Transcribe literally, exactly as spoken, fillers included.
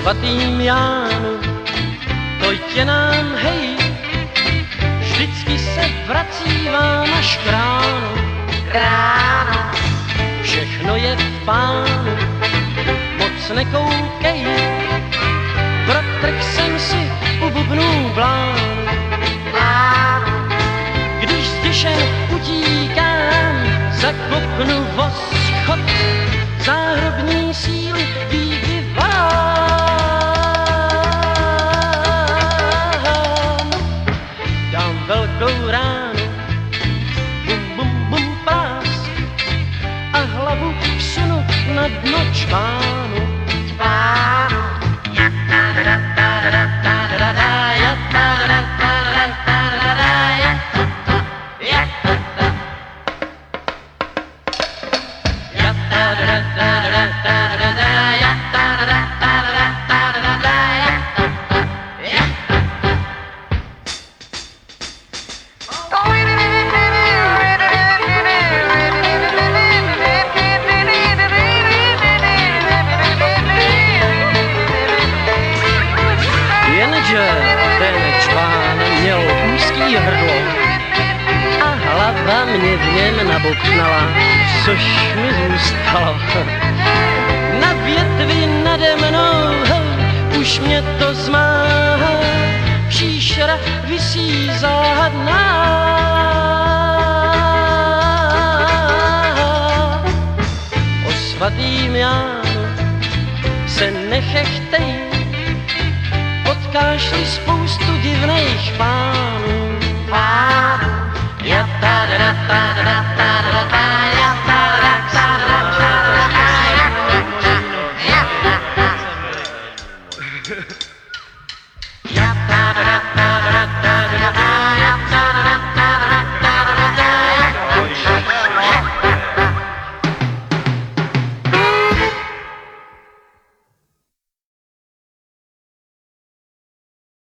svatým Jánu, to je nám hej, vždycky se vracívám až k ránu. Ráno, Všechno je v pánu, moc nekoukej, protrh jsem si u bubnů blánu. ráno, Když zděšen utíkám, zakopnu voz schod, záhrobní síly výkyvám. Dám velkou ránu, bum bum bum pás, a hlavu vsunu na dno čmánu. ráno, Jenže ten čván měl úzký hrdlo a hlava mě v něm nabobtnala, což mi zůstalo. Na větvi nade mnou už mě to zmáhá, příšera visí záhadná. O svatým Jánu se nechechtej, potkáš-li spoustu divných pánů. páno, ja ta da da da da da da da